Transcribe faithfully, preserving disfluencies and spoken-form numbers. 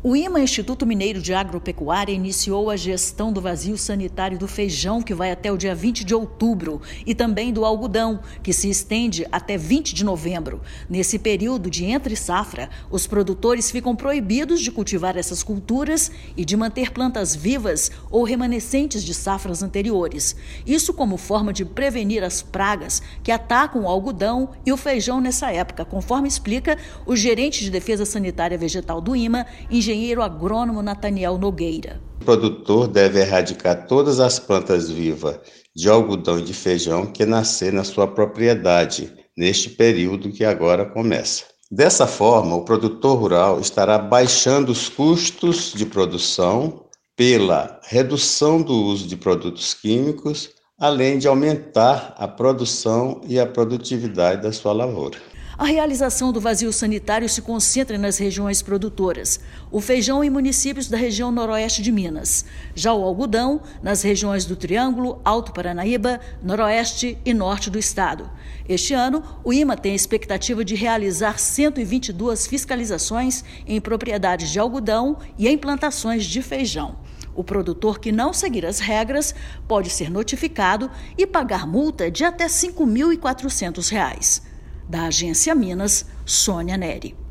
O I M A, Instituto Mineiro de Agropecuária, iniciou a gestão do vazio sanitário do feijão, que vai até o dia vinte de outubro, e também do algodão, que se estende até vinte de novembro. Nesse período de entre-safra, os produtores ficam proibidos de cultivar essas culturas e de manter plantas vivas ou remanescentes de safras anteriores. Isso como forma de prevenir as pragas que atacam o algodão e o feijão nessa época, conforme explica o gerente de Defesa Sanitária Vegetal do I M A, engenheiro engenheiro agrônomo Nathaniel Nogueira. O produtor deve erradicar todas as plantas vivas de algodão e de feijão que nascer na sua propriedade, neste período que agora começa. Dessa forma, o produtor rural estará baixando os custos de produção pela redução do uso de produtos químicos, além de aumentar a produção e a produtividade da sua lavoura. A realização do vazio sanitário se concentra nas regiões produtoras. O feijão em municípios da região noroeste de Minas. Já o algodão nas regiões do Triângulo, Alto Paranaíba, noroeste e norte do estado. Este ano, o I M A tem a expectativa de realizar cento e vinte e duas fiscalizações em propriedades de algodão e em plantações de feijão. O produtor que não seguir as regras pode ser notificado e pagar multa de até cinco mil e quatrocentos reais. Da Agência Minas, Sônia Neri.